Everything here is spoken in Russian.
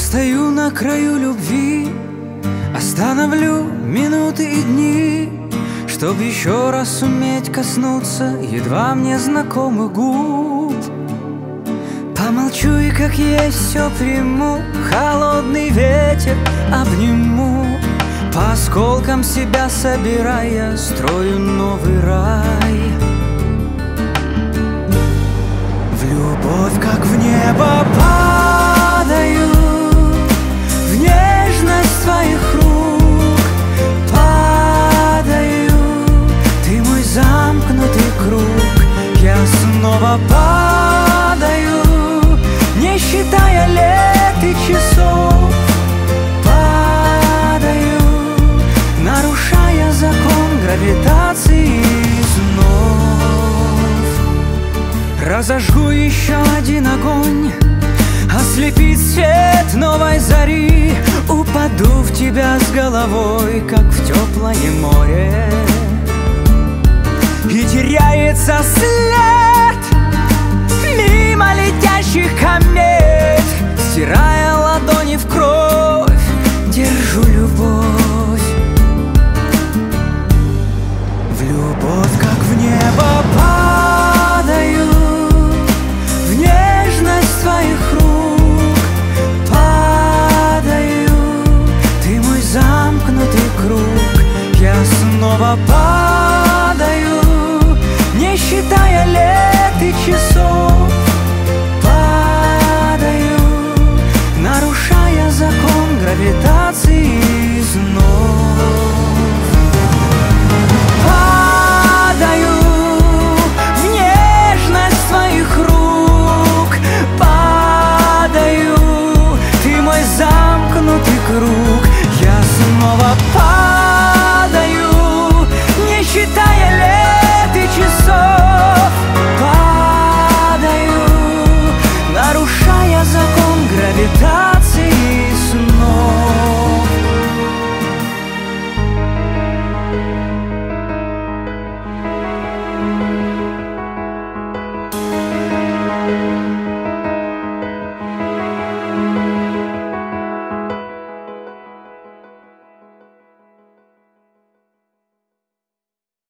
стою на краю любви, остановлю минуты и дни, чтоб еще раз суметь коснуться едва мне знакомых губ. Помолчу и как есть все приму, холодный ветер обниму, по осколкам себя собирая, строю новый рай. В любовь, как в небо падаю, в нежность твоих рук падаю. Ты мой замкнутый круг, я снова падаю, не считая лет и часов. Падаю, нарушая закон гравитации снов. Разожгу еще один огонь, ослепит свет новой зари. Упаду в тебя с головой, как в теплое море, и теряется след мимо летящих комет. Стирая ладони в кровь, держу любовь. В любовь, как в небо падаю, в нежность твоих рук падаю. Ты мой замкнутый круг, я снова падаю, не считая лет и часов. Падаю, нарушая закон гравитации.